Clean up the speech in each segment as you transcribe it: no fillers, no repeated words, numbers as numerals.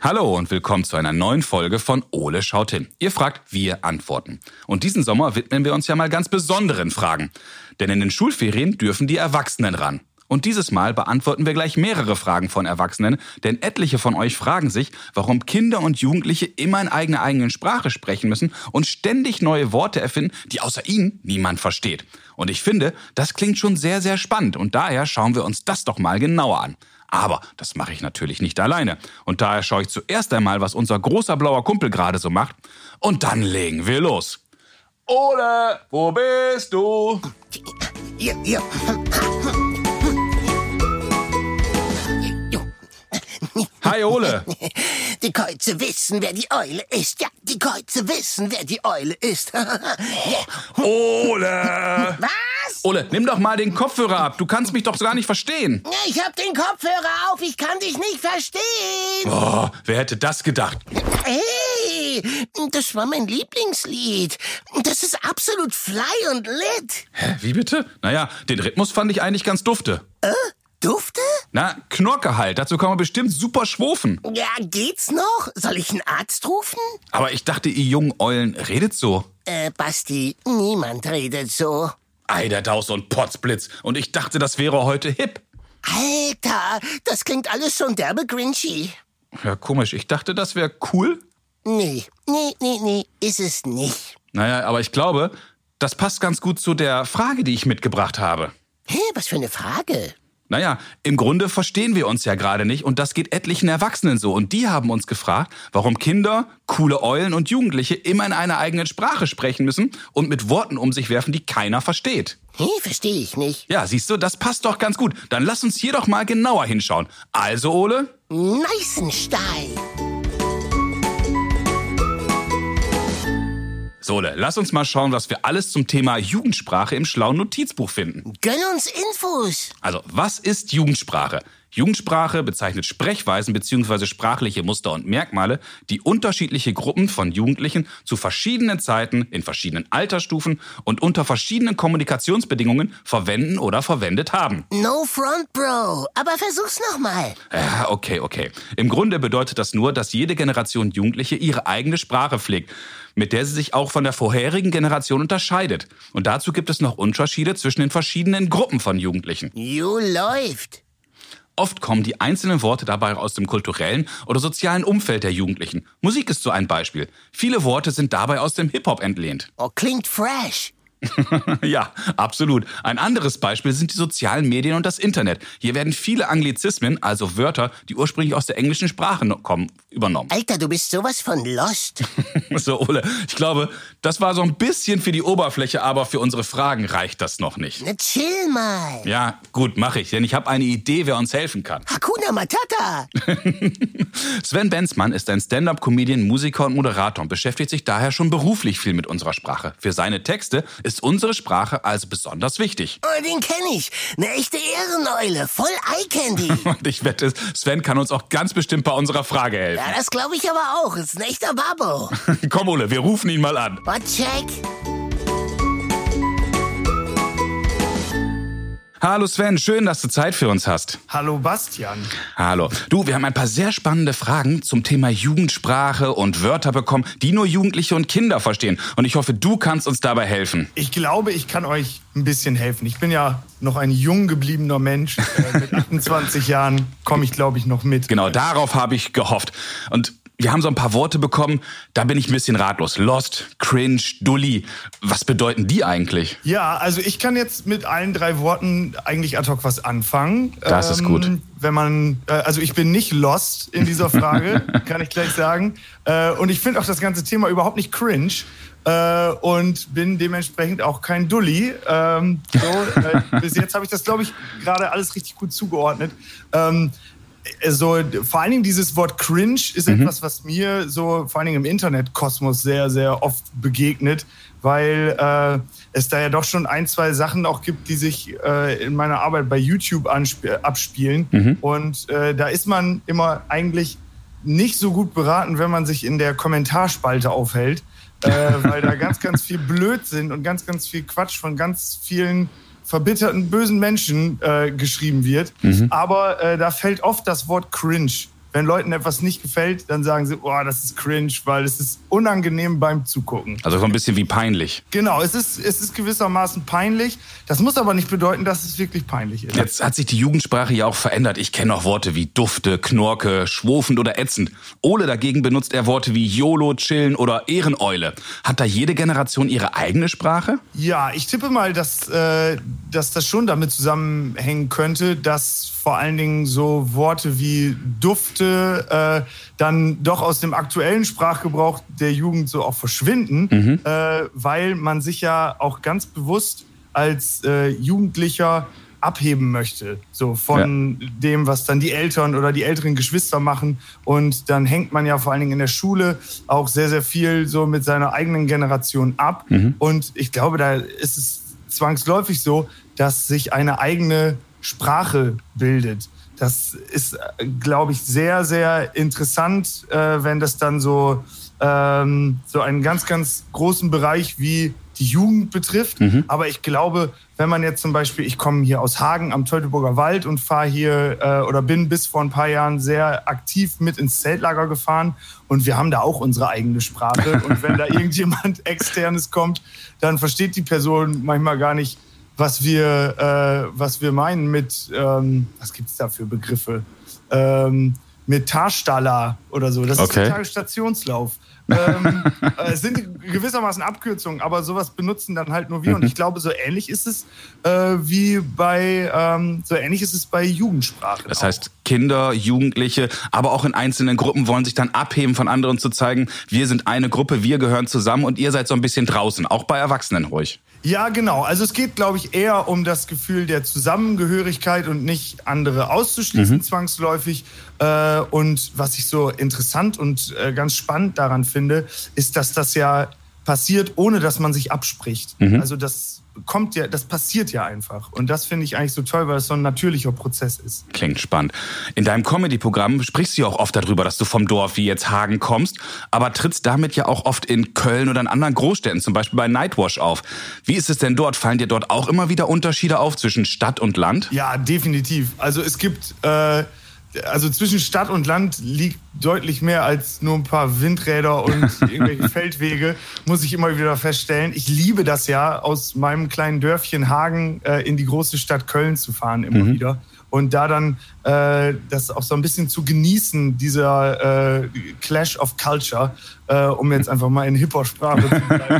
Hallo und willkommen zu einer neuen Folge von Ole schaut hin. Ihr fragt, wir antworten. Und diesen Sommer widmen wir uns ja mal ganz besonderen Fragen. Denn in den Schulferien dürfen die Erwachsenen ran. Und dieses Mal beantworten wir gleich mehrere Fragen von Erwachsenen, denn etliche von euch fragen sich, warum Kinder und Jugendliche immer in eigener eigenen Sprache sprechen müssen und ständig neue Worte erfinden, die außer ihnen niemand versteht. Und ich finde, das klingt schon sehr, sehr spannend und daher schauen wir uns das doch mal genauer an. Aber das mache ich natürlich nicht alleine. Und daher schaue ich zuerst einmal, was unser großer blauer Kumpel gerade so macht. Und dann legen wir los. Ole, wo bist du? Hier. Hi, Ole. Die Käuze wissen, wer die Eule ist. Ja, die Käuze wissen, wer die Eule ist. Ole! Was? Ole, nimm doch mal den Kopfhörer ab. Du kannst mich doch gar nicht verstehen. Ich hab den Kopfhörer auf. Ich kann dich nicht verstehen. Oh, wer hätte das gedacht? Hey, das war mein Lieblingslied. Das ist absolut fly und lit. Hä, wie bitte? Naja, den Rhythmus fand ich eigentlich ganz dufte. Dufte? Na, Knorke halt. Dazu kann man bestimmt super schwufen. Ja, geht's noch? Soll ich einen Arzt rufen? Aber ich dachte, ihr jungen Eulen redet so. Basti, niemand redet so. Ei, der Daus und Potzblitz. Und ich dachte, das wäre heute hip. Alter, das klingt alles schon derbe grinchy. Ja, komisch. Ich dachte, das wäre cool. Nee, ist es nicht. Naja, aber ich glaube, das passt ganz gut zu der Frage, die ich mitgebracht habe. Hä, was für eine Frage? Naja, im Grunde verstehen wir uns ja gerade nicht und das geht etlichen Erwachsenen so. Und die haben uns gefragt, warum Kinder, coole Eulen und Jugendliche immer in einer eigenen Sprache sprechen müssen und mit Worten um sich werfen, die keiner versteht. Hä, verstehe ich nicht. Ja, siehst du, das passt doch ganz gut. Dann lass uns hier doch mal genauer hinschauen. Also, Ole? Neißenstein. So, Ole, lass uns mal schauen, was wir alles zum Thema Jugendsprache im schlauen Notizbuch finden. Gönn uns Infos. Also, was ist Jugendsprache? Jugendsprache bezeichnet Sprechweisen bzw. sprachliche Muster und Merkmale, die unterschiedliche Gruppen von Jugendlichen zu verschiedenen Zeiten, in verschiedenen Altersstufen und unter verschiedenen Kommunikationsbedingungen verwenden oder verwendet haben. No front, Bro. Aber versuch's nochmal. Ja, okay. Im Grunde bedeutet das nur, dass jede Generation Jugendliche ihre eigene Sprache pflegt, mit der sie sich auch von der vorherigen Generation unterscheidet. Und dazu gibt es noch Unterschiede zwischen den verschiedenen Gruppen von Jugendlichen. Läuft. Oft kommen die einzelnen Worte dabei aus dem kulturellen oder sozialen Umfeld der Jugendlichen. Musik ist so ein Beispiel. Viele Worte sind dabei aus dem Hip-Hop entlehnt. Oh, klingt fresh. Ja, absolut. Ein anderes Beispiel sind die sozialen Medien und das Internet. Hier werden viele Anglizismen, also Wörter, die ursprünglich aus der englischen Sprache kommen, übernommen. Alter, du bist sowas von lost. So, Ole, ich glaube, das war so ein bisschen für die Oberfläche, aber für unsere Fragen reicht das noch nicht. Na, chill mal. Ja, gut, mache ich, denn ich habe eine Idee, wer uns helfen kann. Hakuna Matata. Sven Benzmann ist ein Stand-up-Comedian, Musiker und Moderator und beschäftigt sich daher schon beruflich viel mit unserer Sprache. Für seine Texte ist unsere Sprache also besonders wichtig. Oh, den kenne ich. Eine echte Ehreneule. Voll Eye-Candy. Und ich wette, Sven kann uns auch ganz bestimmt bei unserer Frage helfen. Ja, das glaube ich aber auch. Ist ein echter Babbo. Komm, Ole, wir rufen ihn mal an. Check. Hallo Sven, schön, dass du Zeit für uns hast. Hallo Bastian. Hallo. Du, wir haben ein paar sehr spannende Fragen zum Thema Jugendsprache und Wörter bekommen, die nur Jugendliche und Kinder verstehen. Und ich hoffe, du kannst uns dabei helfen. Ich glaube, ich kann euch ein bisschen helfen. Ich bin ja noch ein jung gebliebener Mensch. Mit 28 Jahren komme ich, glaube ich, noch mit. Genau, darauf habe ich gehofft. Und wir haben so ein paar Worte bekommen, da bin ich ein bisschen ratlos. Lost, cringe, dulli. Was bedeuten die eigentlich? Ja, also ich kann jetzt mit allen 3 Worten eigentlich ad hoc was anfangen. Das ist gut. Wenn man, also ich bin nicht lost in dieser Frage, kann ich gleich sagen. Und ich finde auch das ganze Thema überhaupt nicht cringe. Und bin dementsprechend auch kein Dulli. Bis jetzt habe ich das, glaube ich, gerade alles richtig gut zugeordnet. Also, vor allen Dingen dieses Wort cringe ist etwas, was mir so vor allen Dingen im Internetkosmos sehr, sehr oft begegnet, weil es da ja doch schon 1, 2 Sachen auch gibt, die sich in meiner Arbeit bei YouTube abspielen. Und da ist man immer eigentlich nicht so gut beraten, wenn man sich in der Kommentarspalte aufhält, weil da ganz, ganz viel Blödsinn und ganz, ganz viel Quatsch von ganz vielen verbitterten, bösen Menschen geschrieben wird. Aber da fällt oft das Wort cringe wenn Leuten etwas nicht gefällt, dann sagen sie, oh, das ist cringe, weil es ist unangenehm beim Zugucken. Also so ein bisschen wie peinlich. Genau, es ist gewissermaßen peinlich. Das muss aber nicht bedeuten, dass es wirklich peinlich ist. Jetzt hat sich die Jugendsprache ja auch verändert. Ich kenne auch Worte wie Dufte, Knorke, schwofend oder ätzend. Ole dagegen benutzt er Worte wie YOLO, Chillen oder Ehreneule. Hat da jede Generation ihre eigene Sprache? Ja, ich tippe mal, dass das schon damit zusammenhängen könnte, dass vor allen Dingen so Worte wie Dufte dann doch aus dem aktuellen Sprachgebrauch der Jugend so auch verschwinden, weil man sich ja auch ganz bewusst als Jugendlicher abheben möchte, so von dem, was dann die Eltern oder die älteren Geschwister machen. Und dann hängt man ja vor allen Dingen in der Schule auch sehr, sehr viel so mit seiner eigenen Generation ab. Und ich glaube, da ist es zwangsläufig so, dass sich eine eigene Sprache bildet. Das ist, glaube ich, sehr, sehr interessant, wenn das dann so einen ganz, ganz großen Bereich wie die Jugend betrifft. Aber ich glaube, wenn man jetzt zum Beispiel, ich komme hier aus Hagen am Teutoburger Wald und fahre hier oder bin bis vor ein paar Jahren sehr aktiv mit ins Zeltlager gefahren und wir haben da auch unsere eigene Sprache. Und wenn da irgendjemand Externes kommt, dann versteht die Person manchmal gar nicht, was wir meinen mit, was gibt's da für Begriffe? Mit Tarstalla oder so. Das ist der Tagesstationslauf. Es sind gewissermaßen Abkürzungen, aber sowas benutzen dann halt nur wir. Und ich glaube, so ähnlich ist es bei Jugendsprache. Das heißt, Kinder, Jugendliche, aber auch in einzelnen Gruppen wollen sich dann abheben von anderen, zu zeigen, wir sind eine Gruppe, wir gehören zusammen und ihr seid so ein bisschen draußen, auch bei Erwachsenen ruhig. Ja, genau. Also es geht, glaube ich, eher um das Gefühl der Zusammengehörigkeit und nicht andere auszuschließen zwangsläufig. Und was ich so interessant und ganz spannend daran finde, ist, dass das ja passiert, ohne dass man sich abspricht. Also das passiert ja einfach. Und das finde ich eigentlich so toll, weil es so ein natürlicher Prozess ist. Klingt spannend. In deinem Comedy-Programm sprichst du ja auch oft darüber, dass du vom Dorf wie jetzt Hagen kommst, aber trittst damit ja auch oft in Köln oder in anderen Großstädten, zum Beispiel bei Nightwash auf. Wie ist es denn dort? Fallen dir dort auch immer wieder Unterschiede auf zwischen Stadt und Land? Ja, definitiv. Also es gibt... zwischen Stadt und Land liegt deutlich mehr als nur ein paar Windräder und irgendwelche Feldwege, muss ich immer wieder feststellen. Ich liebe das ja, aus meinem kleinen Dörfchen Hagen in die große Stadt Köln zu fahren immer wieder. Und da dann das auch so ein bisschen zu genießen, dieser Clash of Culture, um jetzt einfach mal in Hip-Hop-Sprache zu bleiben.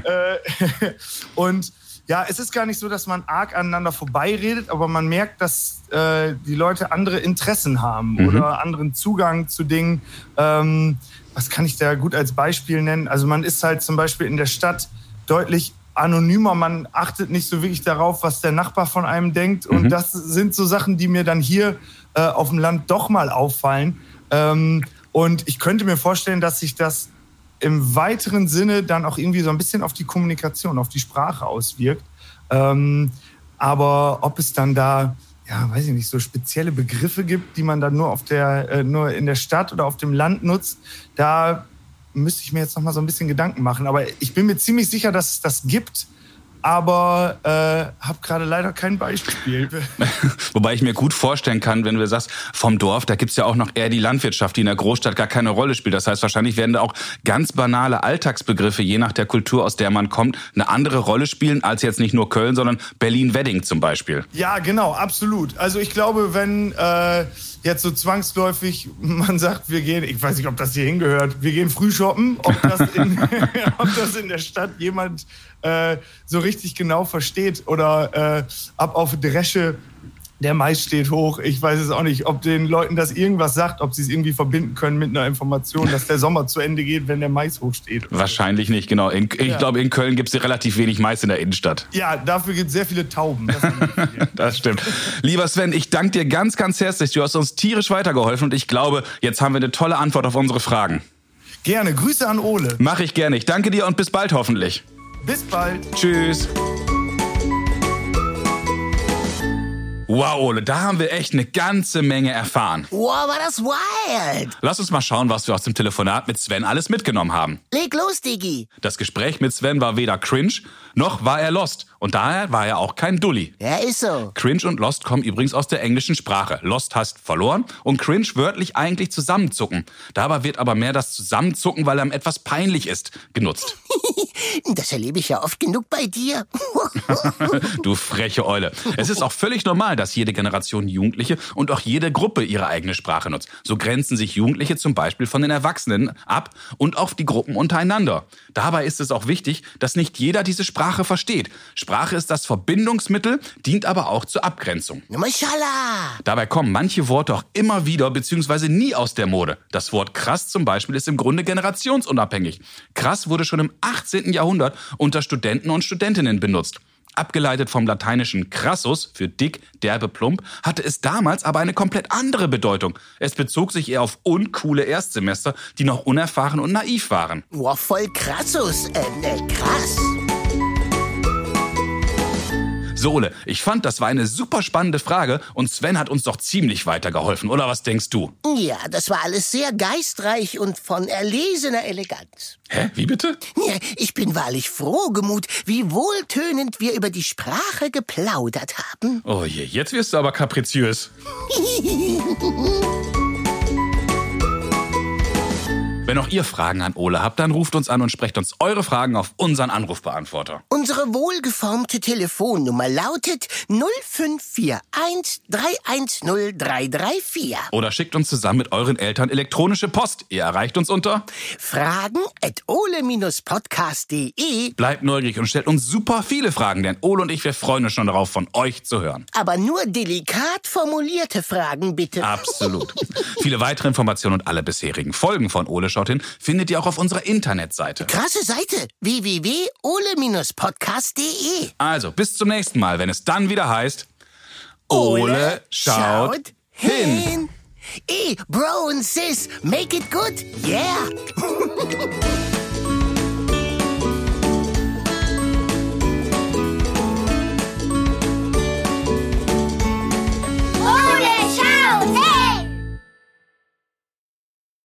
Und ja, es ist gar nicht so, dass man arg aneinander vorbeiredet, aber man merkt, dass die Leute andere Interessen haben oder anderen Zugang zu Dingen. Was kann ich da gut als Beispiel nennen? Also man ist halt zum Beispiel in der Stadt deutlich anonymer, man achtet nicht so wirklich darauf, was der Nachbar von einem denkt. Und das sind so Sachen, die mir dann hier auf dem Land doch mal auffallen. Und ich könnte mir vorstellen, dass sich das im weiteren Sinne dann auch irgendwie so ein bisschen auf die Kommunikation, auf die Sprache auswirkt. Aber ob es dann da, ja, weiß ich nicht, so spezielle Begriffe gibt, die man dann nur nur in der Stadt oder auf dem Land nutzt, da müsste ich mir jetzt noch mal so ein bisschen Gedanken machen. Aber ich bin mir ziemlich sicher, dass es das gibt. Aber habe gerade leider kein Beispiel. Wobei ich mir gut vorstellen kann, wenn du sagst, vom Dorf, da gibt's ja auch noch eher die Landwirtschaft, die in der Großstadt gar keine Rolle spielt. Das heißt, wahrscheinlich werden da auch ganz banale Alltagsbegriffe, je nach der Kultur, aus der man kommt, eine andere Rolle spielen, als jetzt nicht nur Köln, sondern Berlin-Wedding zum Beispiel. Ja, genau, absolut. Also ich glaube, wenn jetzt so zwangsläufig man sagt, wir gehen, ich weiß nicht, ob das hier hingehört, wir gehen früh shoppen, ob das in der Stadt jemand so richtig genau versteht oder ab auf Dresche, der Mais steht hoch. Ich weiß es auch nicht, ob den Leuten das irgendwas sagt, ob sie es irgendwie verbinden können mit einer Information, dass der Sommer zu Ende geht, wenn der Mais hochsteht. Wahrscheinlich nicht, genau. Ich glaube, in Köln gibt es relativ wenig Mais in der Innenstadt. Ja, dafür gibt es sehr viele Tauben. Das stimmt. Lieber Sven, ich danke dir ganz, ganz herzlich. Du hast uns tierisch weitergeholfen und ich glaube, jetzt haben wir eine tolle Antwort auf unsere Fragen. Gerne. Grüße an Ole. Mach ich gerne. Ich danke dir und bis bald hoffentlich. Bis bald. Tschüss. Wow, Ole, da haben wir echt eine ganze Menge erfahren. Wow, war das wild. Lass uns mal schauen, was wir aus dem Telefonat mit Sven alles mitgenommen haben. Leg los, Diggi. Das Gespräch mit Sven war weder cringe, noch war er lost. Und daher war er auch kein Dulli. Ja, ist so. Cringe und lost kommen übrigens aus der englischen Sprache. Lost heißt verloren und cringe wörtlich eigentlich zusammenzucken. Dabei wird aber mehr das Zusammenzucken, weil einem etwas peinlich ist, genutzt. Das erlebe ich ja oft genug bei dir. Du freche Eule. Es ist auch völlig normal, dass jede Generation Jugendliche und auch jede Gruppe ihre eigene Sprache nutzt. So grenzen sich Jugendliche zum Beispiel von den Erwachsenen ab und auch die Gruppen untereinander. Dabei ist es auch wichtig, dass nicht jeder diese Sprache versteht. Sprache ist das Verbindungsmittel, dient aber auch zur Abgrenzung. Mashallah. Dabei kommen manche Worte auch immer wieder bzw. nie aus der Mode. Das Wort krass zum Beispiel ist im Grunde generationsunabhängig. Krass wurde schon im 18. Jahrhundert unter Studenten und Studentinnen benutzt. Abgeleitet vom lateinischen crassus, für dick, derbe, plump, hatte es damals aber eine komplett andere Bedeutung. Es bezog sich eher auf uncoole Erstsemester, die noch unerfahren und naiv waren. Wow, voll krassus. Krass. So, Ole, ich fand, das war eine super spannende Frage und Sven hat uns doch ziemlich weitergeholfen, oder was denkst du? Ja, das war alles sehr geistreich und von erlesener Eleganz. Hä, wie bitte? Ja, ich bin wahrlich frohgemut, wie wohltönend wir über die Sprache geplaudert haben. Oh je, jetzt wirst du aber kapriziös. Wenn auch ihr Fragen an Ole habt, dann ruft uns an und sprecht uns eure Fragen auf unseren Anrufbeantworter. Unsere wohlgeformte Telefonnummer lautet 0541 310 334. Oder schickt uns zusammen mit euren Eltern elektronische Post. Ihr erreicht uns unter fragen@ole-podcast.de. Bleibt neugierig und stellt uns super viele Fragen, denn Ole und ich, wir freuen uns schon darauf, von euch zu hören. Aber nur delikat formulierte Fragen, bitte. Absolut. Viele weitere Informationen und alle bisherigen Folgen von Ole Schaut hin findet ihr auch auf unserer Internetseite. Krasse Seite. www.ole-podcast.de. Also, bis zum nächsten Mal, wenn es dann wieder heißt Ole schaut hin. Bro und Sis, make it good. Yeah.